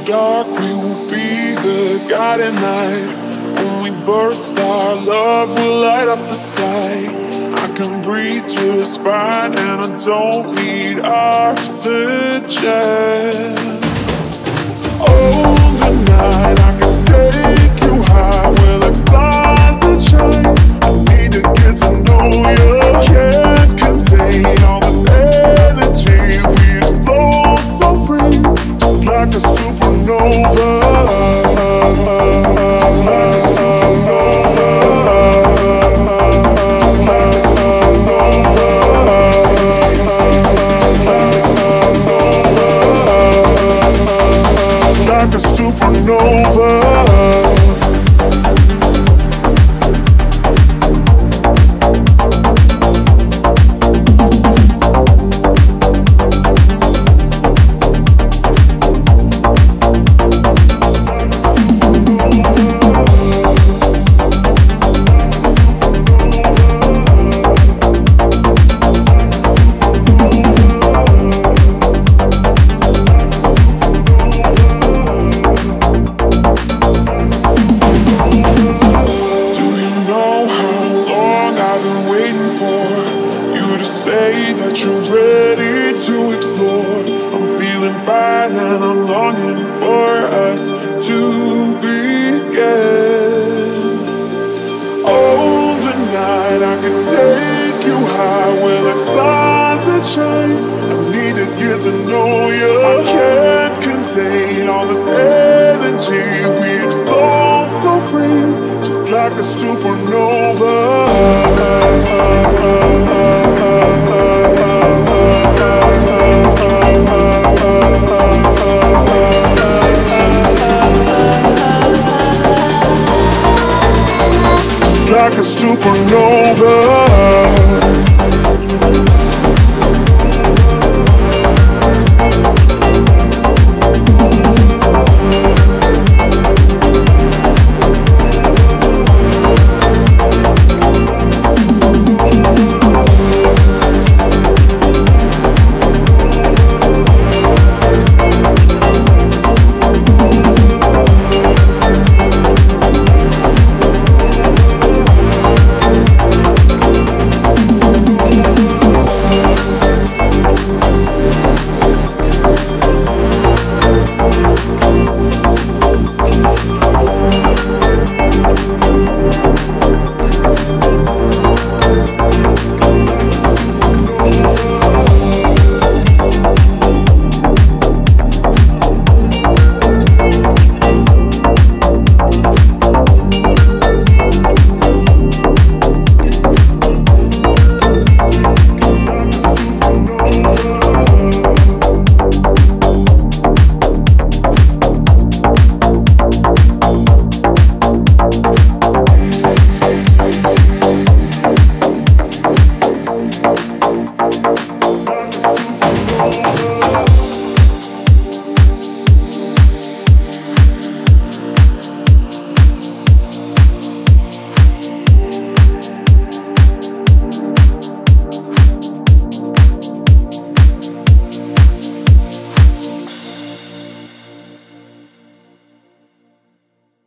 dark, we will be the guiding light. When we burst, our love will light up the sky. I can breathe just fine, and I don't need oxygen. Oh, the night I can take you high, we're like stars that shine. I need to get to know you. Can't contain all this energy. We explode so free, just like a supernova. Just like a supernova. Just like a supernova. Just like a supernova. Just like a supernova. Say that you're ready to explore. I'm feeling fine and I'm longing for us to begin. Oh, the night I can take you high, we're like stars that shine. I need to get to know you. I can't contain all this energy. We explode so free, just like a supernova. Like a supernova.